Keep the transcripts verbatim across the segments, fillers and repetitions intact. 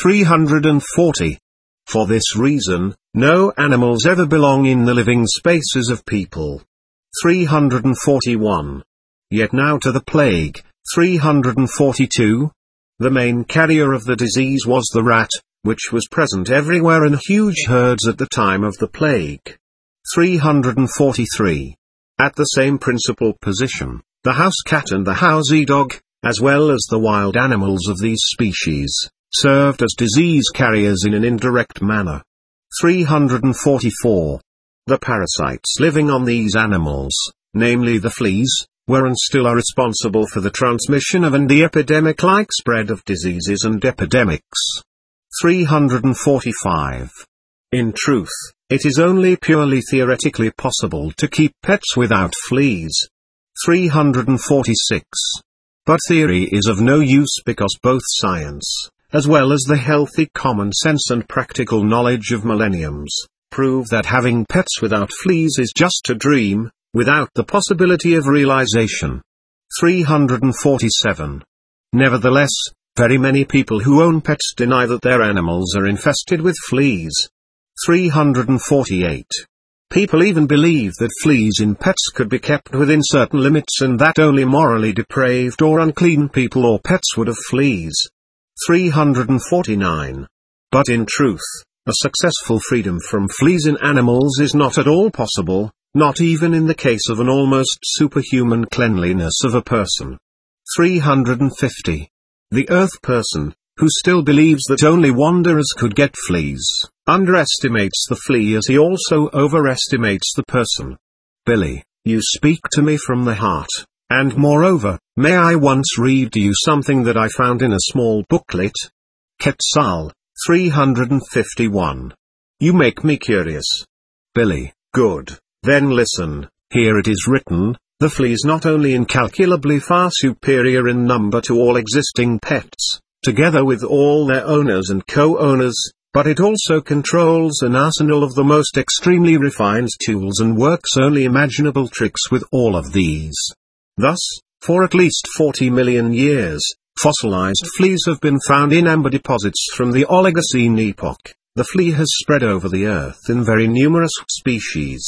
three hundred forty. For this reason, no animals ever belong in the living spaces of people. three hundred forty-one. Yet now to the plague. three hundred forty-two. The main carrier of the disease was the rat, which was present everywhere in huge herds at the time of the plague. three hundred forty-three. At the same principal position, the house cat and the housey dog, as well as the wild animals of these species, served as disease carriers in an indirect manner. three hundred forty-four. The parasites living on these animals, namely the fleas, were and still are responsible for the transmission of and the epidemic-like spread of diseases and epidemics. three hundred forty-five. In truth, it is only purely theoretically possible to keep pets without fleas. three hundred forty-six. But theory is of no use because both science, as well as the healthy common sense and practical knowledge of millenniums, prove that having pets without fleas is just a dream, without the possibility of realization. three hundred forty-seven. Nevertheless, very many people who own pets deny that their animals are infested with fleas. three hundred forty-eight. People even believe that fleas in pets could be kept within certain limits and that only morally depraved or unclean people or pets would have fleas. three hundred forty-nine. But in truth, a successful freedom from fleas in animals is not at all possible, not even in the case of an almost superhuman cleanliness of a person. three hundred fifty. The earth person, who still believes that only wanderers could get fleas, underestimates the flea as he also overestimates the person. Billy, you speak to me from the heart, and moreover, may I once read to you something that I found in a small booklet? Quetzal, three hundred fifty-one. You make me curious. Billy, good, then listen, here it is written, the flea is not only incalculably far superior in number to all existing pets, together with all their owners and co-owners, but it also controls an arsenal of the most extremely refined tools and works only imaginable tricks with all of these. Thus, for at least forty million years, fossilized fleas have been found in amber deposits from the Oligocene epoch. The flea has spread over the earth in very numerous species.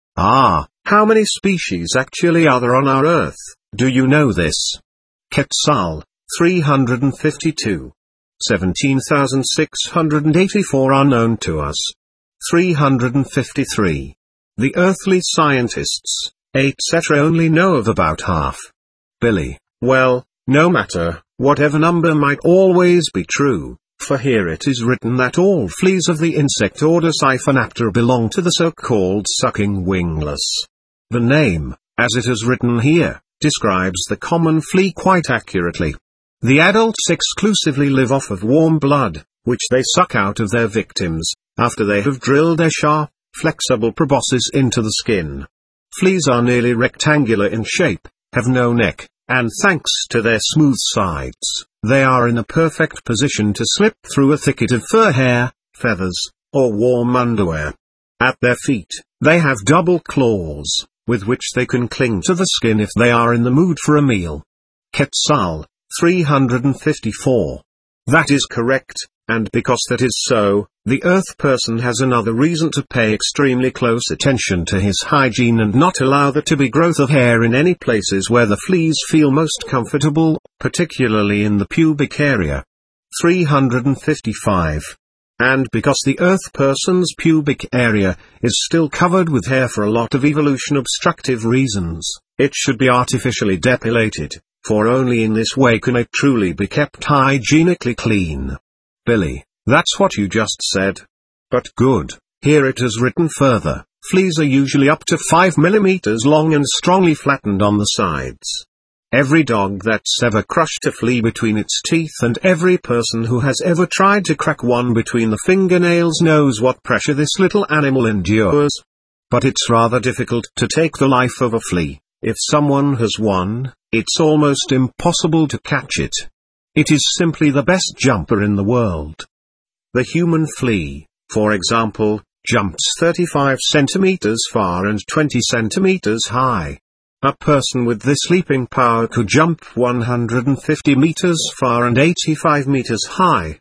Ah, how many species actually are there on our earth, do you know this? Quetzal, three hundred fifty-two. seventeen thousand six hundred eighty-four are known to us. three hundred fifty-three. The earthly scientists, et cetera only know of about half. Billy, well, no matter, whatever number might always be true, for here it is written that all fleas of the insect order Siphonaphora belong to the so-called sucking wingless. The name, as it is written here, describes the common flea quite accurately. The adults exclusively live off of warm blood, which they suck out of their victims, after they have drilled their sharp, flexible proboscis into the skin. Fleas are nearly rectangular in shape, have no neck, and thanks to their smooth sides, they are in a perfect position to slip through a thicket of fur hair, feathers, or warm underwear. At their feet, they have double claws, with which they can cling to the skin if they are in the mood for a meal. Quetzal, three hundred fifty-four. That is correct, and because that is so, the earth person has another reason to pay extremely close attention to his hygiene and not allow there to be growth of hair in any places where the fleas feel most comfortable, particularly in the pubic area. three hundred fifty-five. And because the earth person's pubic area is still covered with hair for a lot of evolution obstructive reasons, it should be artificially depilated, for only in this way can it truly be kept hygienically clean. Billy, that's what you just said. But good, here it is written further, fleas are usually up to five millimeters long and strongly flattened on the sides. Every dog that's ever crushed a flea between its teeth and every person who has ever tried to crack one between the fingernails knows what pressure this little animal endures. But it's rather difficult to take the life of a flea. If someone has one, it's almost impossible to catch it. It is simply the best jumper in the world. The human flea, for example, jumps thirty-five centimeters far and twenty centimeters high. A person with this leaping power could jump one hundred fifty meters far and eighty-five meters high.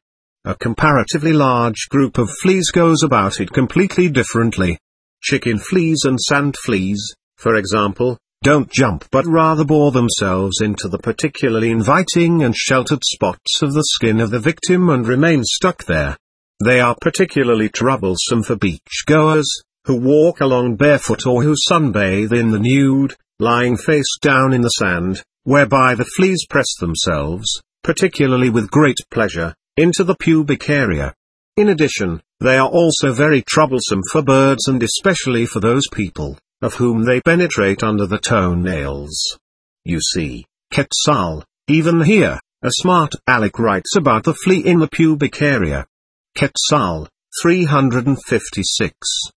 a comparatively large group of fleas goes about it completely differently. Chicken fleas and sand fleas, for example, don't jump but rather bore themselves into the particularly inviting and sheltered spots of the skin of the victim and remain stuck there. They are particularly troublesome for beachgoers, who walk along barefoot or who sunbathe in the nude, lying face down in the sand, whereby the fleas press themselves, particularly with great pleasure, into the pubic area. In addition, they are also very troublesome for birds and especially for those people, of whom they penetrate under the toenails. You see, Quetzal, even here, a smart aleck writes about the flea in the pubic area. Quetzal, three hundred fifty-six.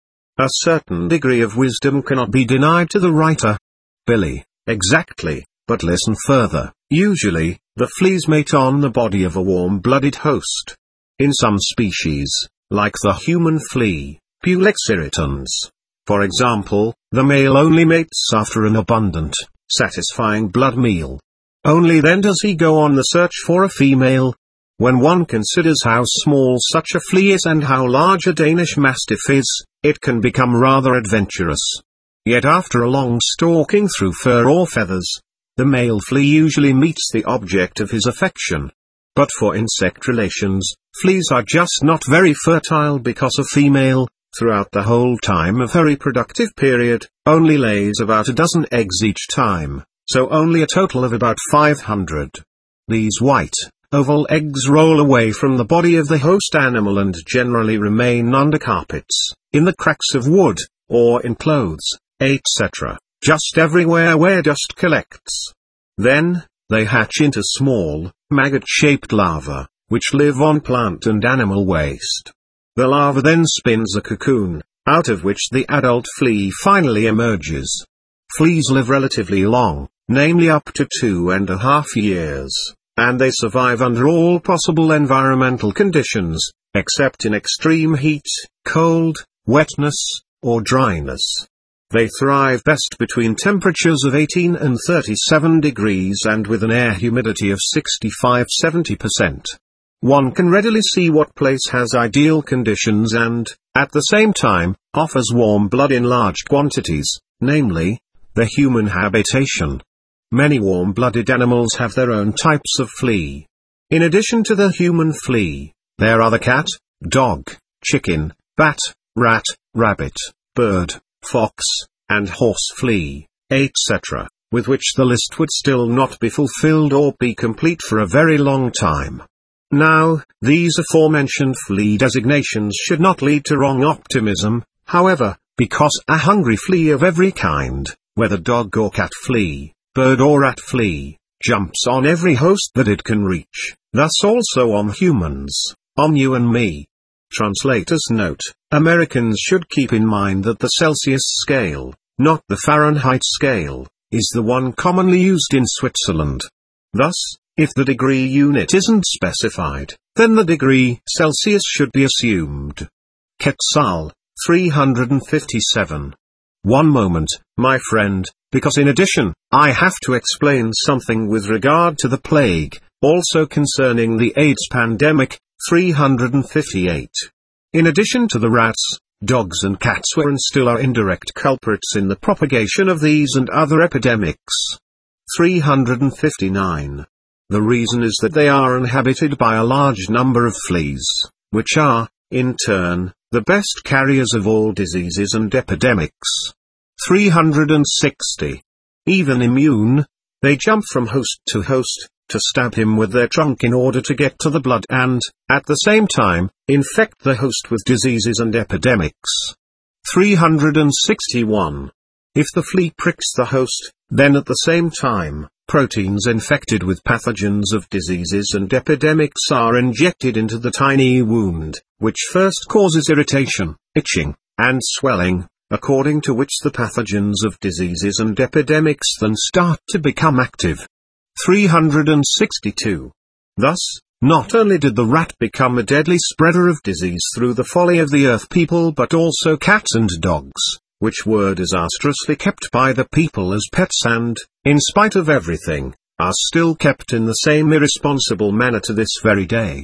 A certain degree of wisdom cannot be denied to the writer. Billy, exactly, but listen further. Usually, the fleas mate on the body of a warm-blooded host. In some species, like the human flea, Pulex irritans, for example, the male only mates after an abundant, satisfying blood meal. Only then does he go on the search for a female. When one considers how small such a flea is and how large a Danish Mastiff is, it can become rather adventurous. Yet after a long stalking through fur or feathers, the male flea usually meets the object of his affection. But for insect relations, fleas are just not very fertile because a female, throughout the whole time of her reproductive period, only lays about a dozen eggs each time, so only a total of about five hundred. These white, oval eggs roll away from the body of the host animal and generally remain under carpets, in the cracks of wood, or in clothes, et cetera, just everywhere where dust collects. Then, they hatch into small, maggot-shaped larvae, which live on plant and animal waste. The larva then spins a cocoon, out of which the adult flea finally emerges. Fleas live relatively long, namely up to two and a half years, and they survive under all possible environmental conditions, except in extreme heat, cold, wetness, or dryness. They thrive best between temperatures of eighteen and thirty-seven degrees and with an air humidity of sixty-five to seventy percent. One can readily see what place has ideal conditions and, at the same time, offers warm blood in large quantities, namely, the human habitation. Many warm-blooded animals have their own types of flea. In addition to the human flea, there are the cat, dog, chicken, bat, rat, rabbit, bird, fox, and horse flea, et cetera, with which the list would still not be fulfilled or be complete for a very long time. Now, these aforementioned flea designations should not lead to wrong optimism, however, because a hungry flea of every kind, whether dog or cat flea, bird or rat flea, jumps on every host that it can reach, thus also on humans, on you and me. Translator's note: Americans should keep in mind that the Celsius scale, not the Fahrenheit scale, is the one commonly used in Switzerland. Thus, if the degree unit isn't specified, then the degree Celsius should be assumed. Quetzal, three hundred fifty-seven. One moment, my friend, because in addition, I have to explain something with regard to the plague, also concerning the AIDS pandemic, three hundred fifty-eight. In addition to the rats, dogs and cats were and still are indirect culprits in the propagation of these and other epidemics. three hundred fifty-nine. The reason is that they are inhabited by a large number of fleas, which are, in turn, the best carriers of all diseases and epidemics. three hundred sixty. Even immune, they jump from host to host, to stab him with their trunk in order to get to the blood and, at the same time, infect the host with diseases and epidemics. three hundred sixty-one. If the flea pricks the host, then at the same time, proteins infected with pathogens of diseases and epidemics are injected into the tiny wound, which first causes irritation, itching, and swelling, according to which the pathogens of diseases and epidemics then start to become active. three hundred sixty-two. Thus, not only did the rat become a deadly spreader of disease through the folly of the earth people but also cats and dogs, which were disastrously kept by the people as pets and, in spite of everything, are still kept in the same irresponsible manner to this very day.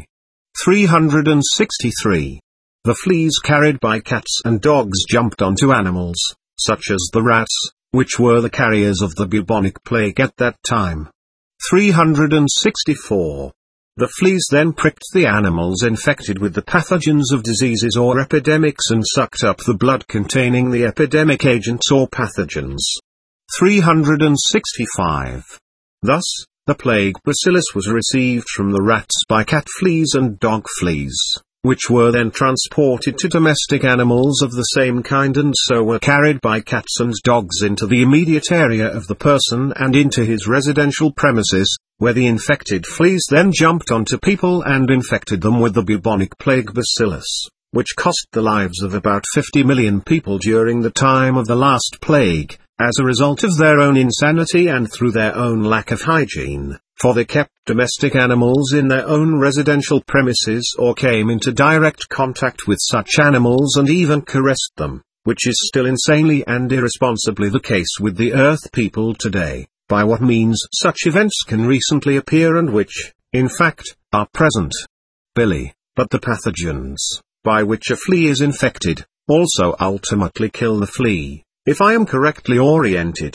three hundred sixty-three. The fleas carried by cats and dogs jumped onto animals, such as the rats, which were the carriers of the bubonic plague at that time. three hundred sixty-four. The fleas then pricked the animals infected with the pathogens of diseases or epidemics and sucked up the blood containing the epidemic agents or pathogens. three hundred sixty-five. Thus, the plague bacillus was received from the rats by cat fleas and dog fleas, which were then transported to domestic animals of the same kind and so were carried by cats and dogs into the immediate area of the person and into his residential premises, where the infected fleas then jumped onto people and infected them with the bubonic plague bacillus, which cost the lives of about fifty million people during the time of the last plague, as a result of their own insanity and through their own lack of hygiene, for they kept domestic animals in their own residential premises or came into direct contact with such animals and even caressed them, which is still insanely and irresponsibly the case with the Earth people today, by what means such events can recently appear and which, in fact, are present. Billy, but the pathogens, by which a flea is infected, also ultimately kill the flea, if I am correctly oriented.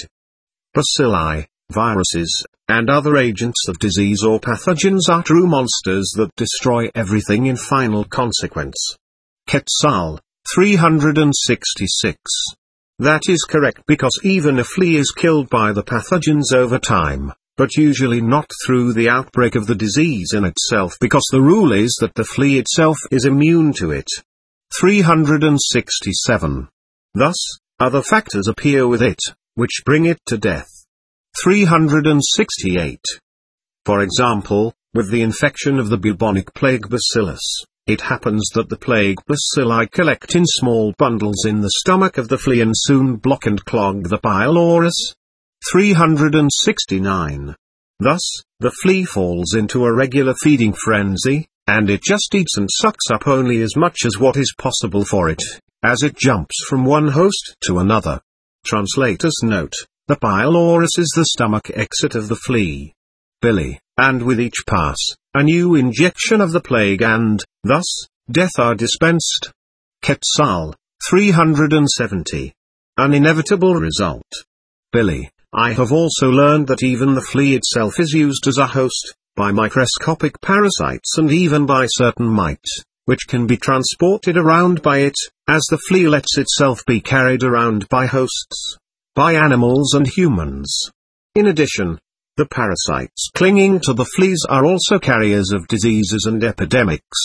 Bacilli, viruses, and other agents of disease or pathogens are true monsters that destroy everything in final consequence. Quetzal, three hundred sixty-six. That is correct because even a flea is killed by the pathogens over time, but usually not through the outbreak of the disease in itself because the rule is that the flea itself is immune to it. three hundred sixty-seven. Thus, other factors appear with it, which bring it to death. three hundred sixty-eight. For example, with the infection of the bubonic plague bacillus, it happens that the plague bacilli collect in small bundles in the stomach of the flea and soon block and clog the pylorus. three hundred sixty-nine. Thus, the flea falls into a regular feeding frenzy, and it just eats and sucks up only as much as what is possible for it, as it jumps from one host to another. Translator's note: the pylorus is the stomach exit of the flea. Billy, and with each pass, a new injection of the plague and, thus, death are dispensed. Quetzal, three hundred seventy. An inevitable result. Billy, I have also learned that even the flea itself is used as a host, by microscopic parasites and even by certain mites, which can be transported around by it, as the flea lets itself be carried around by hosts, by animals and humans. In addition, the parasites clinging to the fleas are also carriers of diseases and epidemics.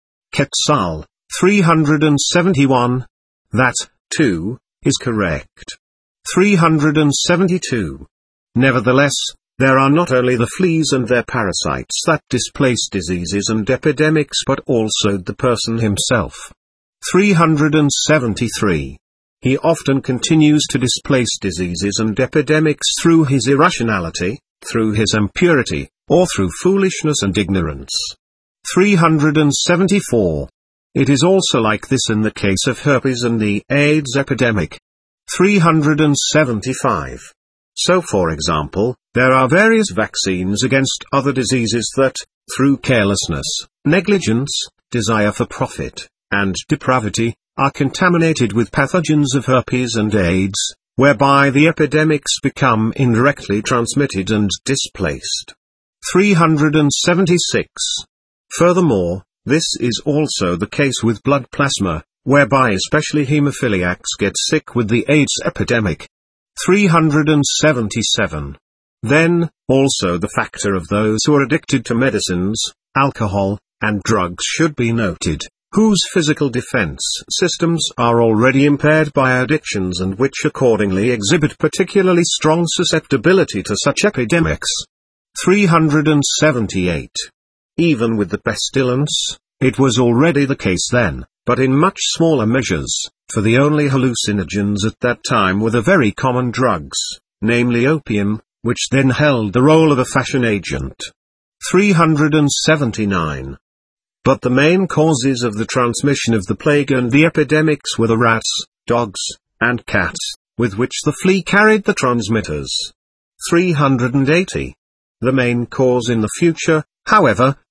Quetzal, three hundred seventy-one. That, too, is correct. three hundred seventy-two. Nevertheless, there are not only the fleas and their parasites that displace diseases and epidemics but also the person himself. three hundred seventy-three. He often continues to displace diseases and epidemics through his irrationality, through his impurity, or through foolishness and ignorance. three hundred seventy-four. It is also like this in the case of herpes and the AIDS epidemic. three hundred seventy-five. So for example, there are various vaccines against other diseases that, through carelessness, negligence, desire for profit, and depravity, are contaminated with pathogens of herpes and AIDS, whereby the epidemics become indirectly transmitted and displaced. three hundred seventy-six. Furthermore, this is also the case with blood plasma, whereby especially hemophiliacs get sick with the AIDS epidemic. three hundred seventy-seven. Then, also the factor of those who are addicted to medicines, alcohol, and drugs should be noted, whose physical defense systems are already impaired by addictions and which accordingly exhibit particularly strong susceptibility to such epidemics. three hundred seventy-eight. Even with the pestilence, it was already the case then, but in much smaller measures, for the only hallucinogens at that time were the very common drugs, namely opium, which then held the role of a fashion agent. three hundred seventy-nine. But the main causes of the transmission of the plague and the epidemics were the rats, dogs, and cats, with which the flea carried the transmitters. three hundred eighty. The main cause in the future, however,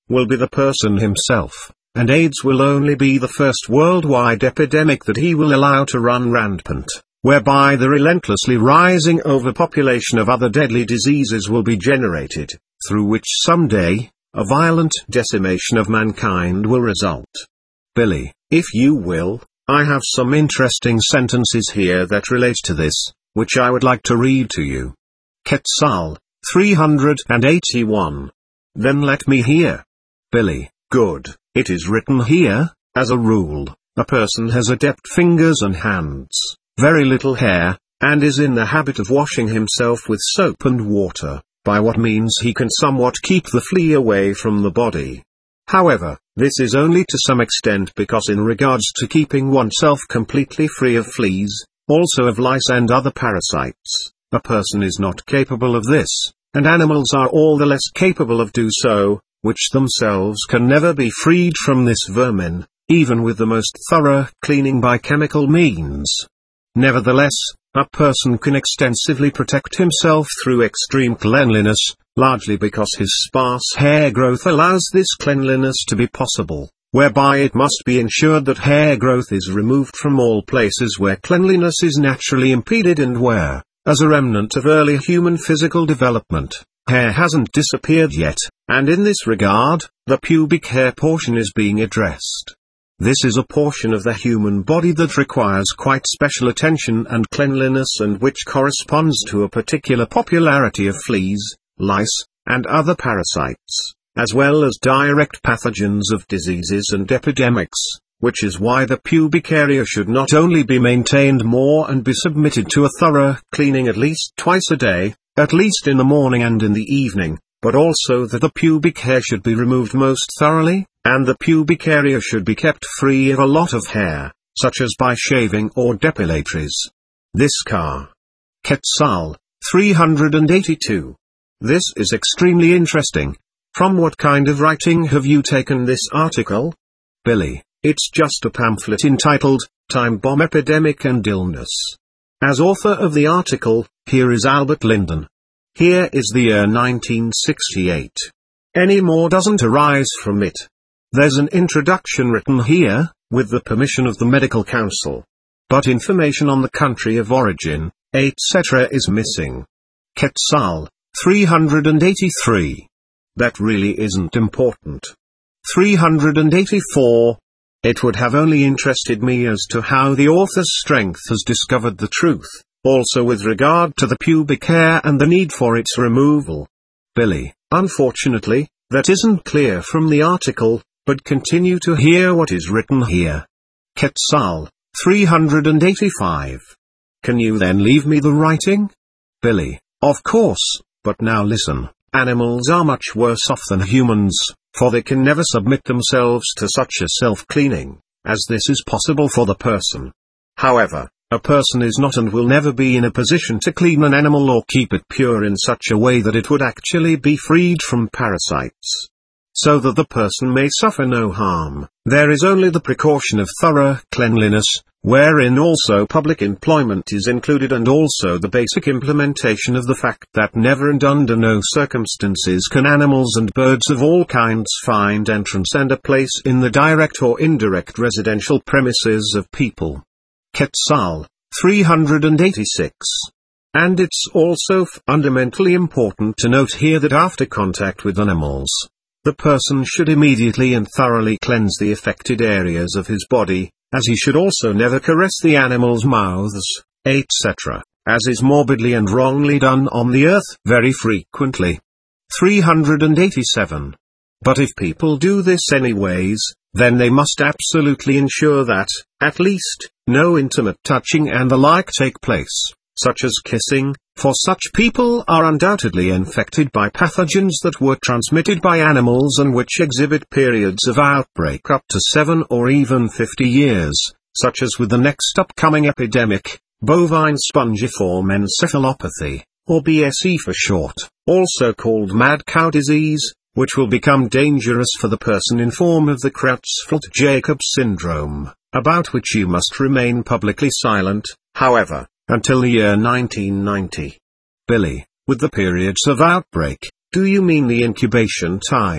will be the person himself, and AIDS will only be the first worldwide epidemic that he will allow to run rampant, whereby the relentlessly rising overpopulation of other deadly diseases will be generated, through which someday, a violent decimation of mankind will result. Billy, if you will, I have some interesting sentences here that relate to this, which I would like to read to you. Quetzal, three hundred eighty-one. Then let me hear. Billy, good, it is written here, as a rule, a person has adept fingers and hands, very little hair, and is in the habit of washing himself with soap and water, by what means he can somewhat keep the flea away from the body. However, this is only to some extent, because in regards to keeping oneself completely free of fleas, also of lice and other parasites, a person is not capable of this, and animals are all the less capable of do so, which themselves can never be freed from this vermin, even with the most thorough cleaning by chemical means. Nevertheless, a person can extensively protect himself through extreme cleanliness, largely because his sparse hair growth allows this cleanliness to be possible, whereby it must be ensured that hair growth is removed from all places where cleanliness is naturally impeded and where, as a remnant of early human physical development, hair hasn't disappeared yet, and in this regard, the pubic hair portion is being addressed. This is a portion of the human body that requires quite special attention and cleanliness, and which corresponds to a particular popularity of fleas, lice, and other parasites, as well as direct pathogens of diseases and epidemics, which is why the pubic area should not only be maintained more and be submitted to a thorough cleaning at least twice a day, at least in the morning and in the evening, but also that the pubic hair should be removed most thoroughly, and the pubic area should be kept free of a lot of hair, such as by shaving or depilatories. This car. Quetzal, three hundred eighty-two. This is extremely interesting. From what kind of writing have you taken this article? Billy, it's just a pamphlet entitled, Time Bomb Epidemic and Illness. As author of the article, here is Albert Linden. Here is the year nineteen sixty-eight. Any more doesn't arise from it. There's an introduction written here, with the permission of the Medical Council. But information on the country of origin, et cetera is missing. Quetzal, three hundred eighty-three. That really isn't important. three hundred eighty-four. It would have only interested me as to how the author's strength has discovered the truth, also with regard to the pubic hair and the need for its removal. Billy, unfortunately, that isn't clear from the article, but continue to hear what is written here. Quetzal, three hundred eighty-five. Can you then leave me the writing? Billy, of course, but now listen, animals are much worse off than humans, for they can never submit themselves to such a self-cleaning, as this is possible for the person. However, a person is not and will never be in a position to clean an animal or keep it pure in such a way that it would actually be freed from parasites, so that the person may suffer no harm. There is only the precaution of thorough cleanliness, wherein also public employment is included, and also the basic implementation of the fact that never and under no circumstances can animals and birds of all kinds find entrance and a place in the direct or indirect residential premises of people. Quetzal, three hundred eighty-six. And it's also fundamentally important to note here that after contact with animals, the person should immediately and thoroughly cleanse the affected areas of his body, as he should also never caress the animals' mouths, et cetera, as is morbidly and wrongly done on the earth very frequently. three hundred eighty-seven. But if people do this anyways, then they must absolutely ensure that, at least, no intimate touching and the like take place, such as kissing, for such people are undoubtedly infected by pathogens that were transmitted by animals and which exhibit periods of outbreak up to seven or even fifty years, such as with the next upcoming epidemic, bovine spongiform encephalopathy, or B S E for short, also called mad cow disease, which will become dangerous for the person in form of the Creutzfeldt-Jakob syndrome, about which you must remain publicly silent, however, until the year nineteen ninety. Billy, with the periods of outbreak, do you mean the incubation time,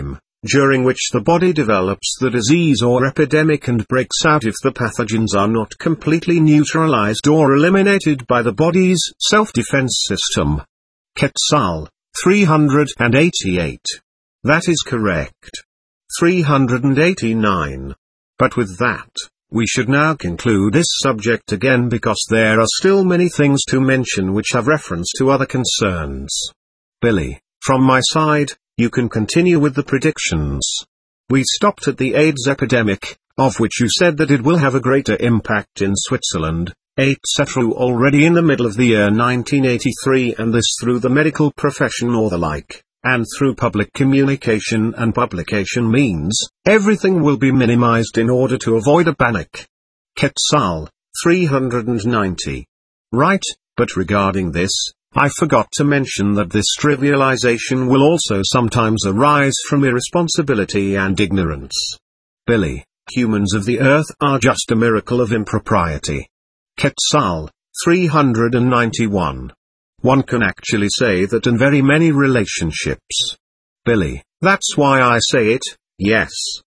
during which the body develops the disease or epidemic and breaks out if the pathogens are not completely neutralized or eliminated by the body's self-defense system. Quetzal, three hundred eighty-eight. That is correct. three hundred eighty-nine. But with that, we should now conclude this subject again because there are still many things to mention which have reference to other concerns. Billy, from my side, you can continue with the predictions. We stopped at the AIDS epidemic, of which you said that it will have a greater impact in Switzerland, et cetera already in the middle of the year nineteen eighty-three, and this through the medical profession or the like, and through public communication and publication means, everything will be minimized in order to avoid a panic. Quetzal, three hundred ninety. Right, but regarding this, I forgot to mention that this trivialization will also sometimes arise from irresponsibility and ignorance. Billy, humans of the earth are just a miracle of impropriety. Quetzal, three hundred ninety-one. One can actually say that in very many relationships. Billy, that's why I say it, yes.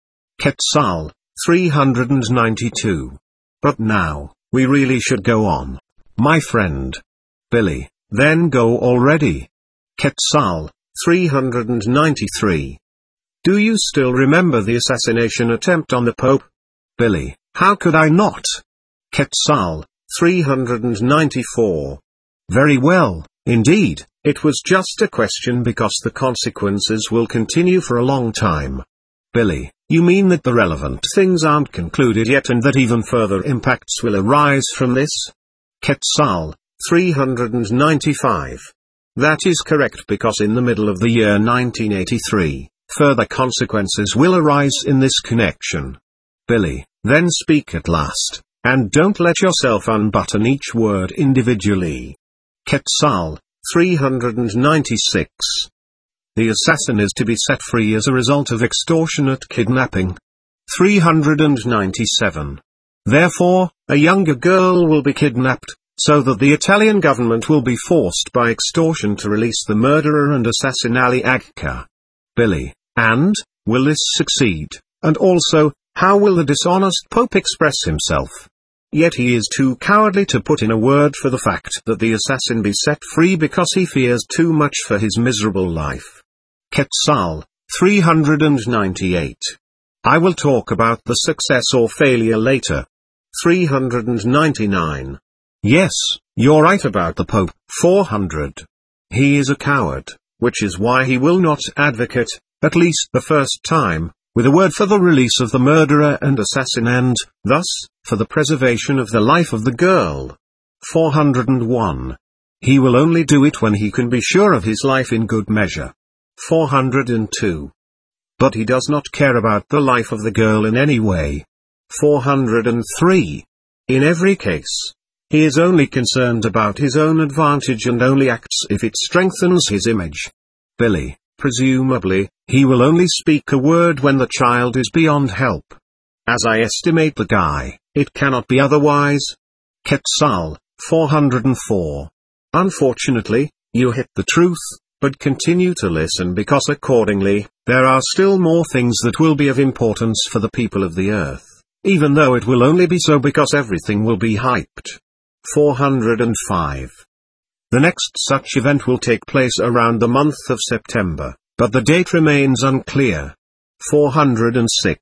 Quetzal, three hundred ninety-two. But now, we really should go on. My friend. Billy, then go already. Quetzal, three hundred ninety-three. Do you still remember the assassination attempt on the Pope? Billy, how could I not? Quetzal, three hundred ninety-four. Very well, indeed, it was just a question because the consequences will continue for a long time. Billy, you mean that the relevant things aren't concluded yet and that even further impacts will arise from this? Quetzal, three hundred ninety-five. That is correct because in the middle of the year nineteen eighty-three, further consequences will arise in this connection. Billy, then speak at last, and don't let yourself unbutton each word individually. Quetzal, three hundred ninety-six. The assassin is to be set free as a result of extortionate kidnapping. three hundred ninety-seven. Therefore, a younger girl will be kidnapped, so that the Italian government will be forced by extortion to release the murderer and assassin Ali Agca. Billy, and, will this succeed, and also, how will the dishonest Pope express himself? Yet he is too cowardly to put in a word for the fact that the assassin be set free because he fears too much for his miserable life. Quetzal, three hundred ninety-eight. I will talk about the success or failure later. three hundred ninety-nine. Yes, you're right about the Pope. four hundred. He is a coward, which is why he will not advocate, at least the first time, with a word for the release of the murderer and assassin and, thus, for the preservation of the life of the girl. four hundred one. He will only do it when he can be sure of his life in good measure. four hundred two. But he does not care about the life of the girl in any way. four hundred three. In every case, he is only concerned about his own advantage and only acts if it strengthens his image. Billy, presumably, he will only speak a word when the child is beyond help. As I estimate the guy, it cannot be otherwise. Quetzal, four hundred four. Unfortunately, you hit the truth, but continue to listen because accordingly, there are still more things that will be of importance for the people of the earth, even though it will only be so because everything will be hyped. four hundred five. The next such event will take place around the month of September, but the date remains unclear. four hundred six.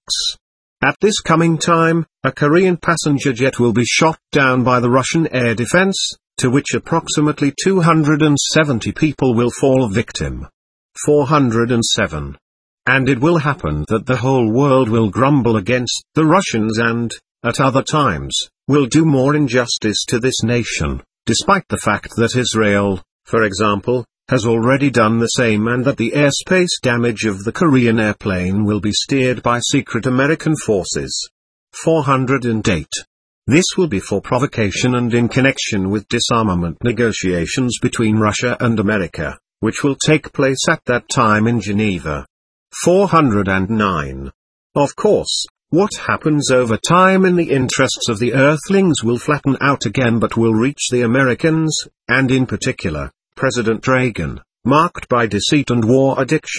At this coming time, a Korean passenger jet will be shot down by the Russian air defense, to which approximately two hundred seventy people will fall victim. four hundred seven. And it will happen that the whole world will grumble against the Russians and, at other times, will do more injustice to this nation, despite the fact that Israel, for example, has already done the same and that the airspace damage of the Korean airplane will be steered by secret American forces. four hundred eight. This will be for provocation and in connection with disarmament negotiations between Russia and America, which will take place at that time in Geneva. four hundred nine. Of course, what happens over time in the interests of the Earthlings will flatten out again but will reach the Americans, and in particular, President Reagan, marked by deceit and war addiction,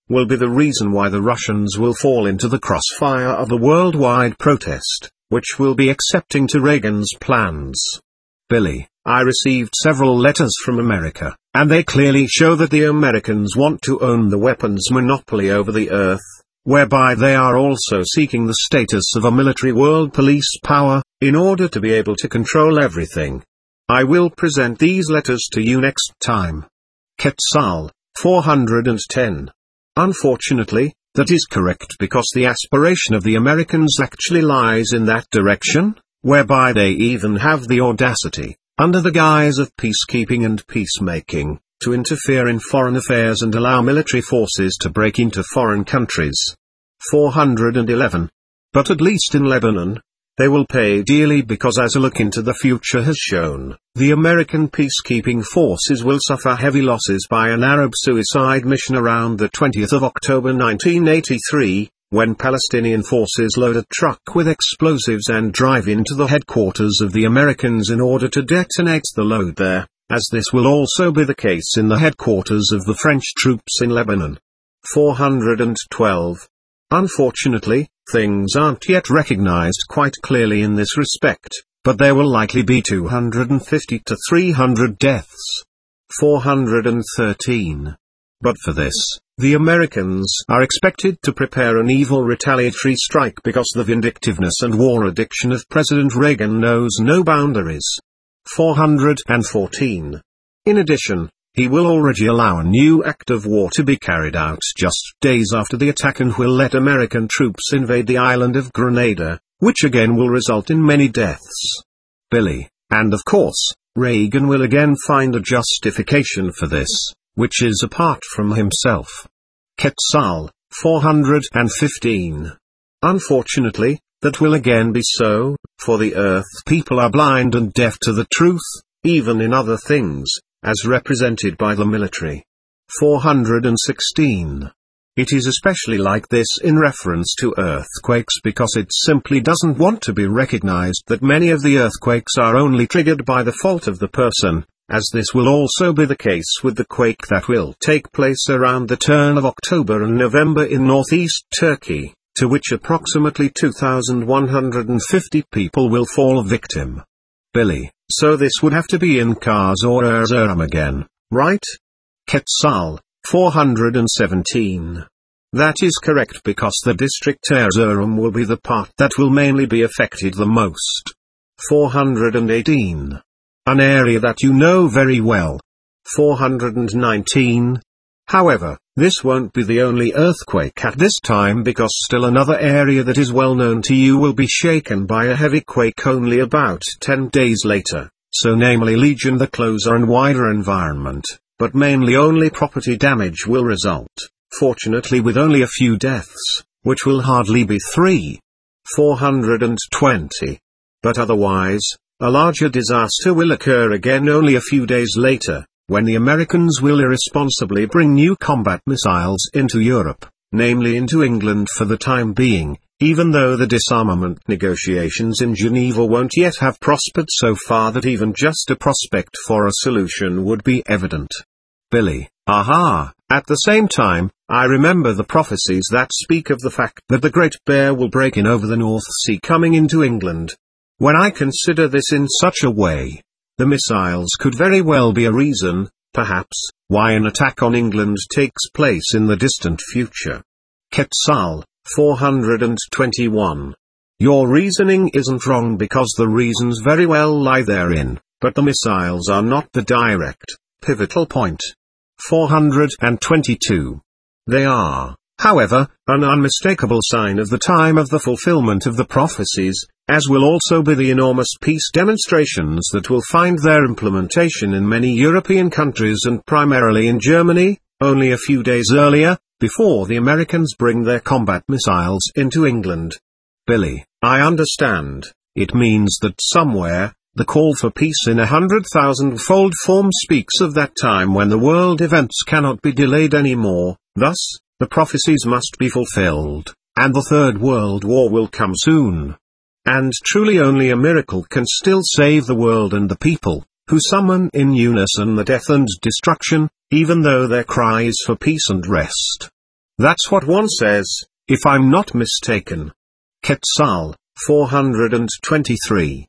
will be the reason why the Russians will fall into the crossfire of the worldwide protest, which will be accepting to Reagan's plans. Billy, I received several letters from America, and they clearly show that the Americans want to own the weapons monopoly over the earth, whereby they are also seeking the status of a military world police power, in order to be able to control everything. I will present these letters to you next time. Quetzal, four hundred ten. Unfortunately, that is correct because the aspiration of the Americans actually lies in that direction, whereby they even have the audacity, under the guise of peacekeeping and peacemaking, to interfere in foreign affairs and allow military forces to break into foreign countries. four hundred eleven. But at least in Lebanon, they will pay dearly because as a look into the future has shown, the American peacekeeping forces will suffer heavy losses by an Arab suicide mission around the twentieth of October nineteen eighty-three, when Palestinian forces load a truck with explosives and drive into the headquarters of the Americans in order to detonate the load there, as this will also be the case in the headquarters of the French troops in Lebanon. four hundred twelve. Unfortunately, things aren't yet recognized quite clearly in this respect, but there will likely be two hundred fifty to three hundred deaths. four hundred thirteen. But for this, the Americans are expected to prepare an evil retaliatory strike because the vindictiveness and war addiction of President Reagan knows no boundaries. four hundred fourteen. In addition, he will already allow a new act of war to be carried out just days after the attack and will let American troops invade the island of Grenada, which again will result in many deaths. Billy, and of course, Reagan will again find a justification for this, which is apart from himself. Quetzal, four hundred fifteen. Unfortunately, that will again be so, for the earth people are blind and deaf to the truth, even in other things, as represented by the military. four hundred sixteen. It is especially like this in reference to earthquakes because it simply doesn't want to be recognized that many of the earthquakes are only triggered by the fault of the person, as this will also be the case with the quake that will take place around the turn of October and November in northeast Turkey, to which approximately two thousand one hundred fifty people will fall victim. Billy, so this would have to be in Kars or Erzurum again, right? Quetzal, four hundred seventeen. That is correct because the district Erzurum will be the part that will mainly be affected the most. four hundred eighteen. An area that you know very well. four hundred nineteen. However, this won't be the only earthquake at this time because still another area that is well known to you will be shaken by a heavy quake only about ten days later, so namely Legion, the closer and wider environment, but mainly only property damage will result, fortunately with only a few deaths, which will hardly be three. four hundred twenty. But otherwise, a larger disaster will occur again only a few days later, when the Americans will irresponsibly bring new combat missiles into Europe, namely into England for the time being, even though the disarmament negotiations in Geneva won't yet have prospered so far that even just a prospect for a solution would be evident. Billy, aha, at the same time, I remember the prophecies that speak of the fact that the Great Bear will break in over the North Sea coming into England. When I consider this in such a way, the missiles could very well be a reason, perhaps, why an attack on England takes place in the distant future. Quetzal, four hundred twenty-one. Your reasoning isn't wrong because the reasons very well lie therein, but the missiles are not the direct, pivotal point. four hundred twenty-two. They are, however, an unmistakable sign of the time of the fulfillment of the prophecies, as will also be the enormous peace demonstrations that will find their implementation in many European countries and primarily in Germany, only a few days earlier, before the Americans bring their combat missiles into England. Billy, I understand, it means that somewhere, the call for peace in a hundred thousand-fold form speaks of that time when the world events cannot be delayed anymore, thus, the prophecies must be fulfilled, and the Third World War will come soon. And truly only a miracle can still save the world and the people, who summon in unison the death and destruction, even though their cry is for peace and rest. That's what one says, if I'm not mistaken. Quetzal, four hundred twenty-three.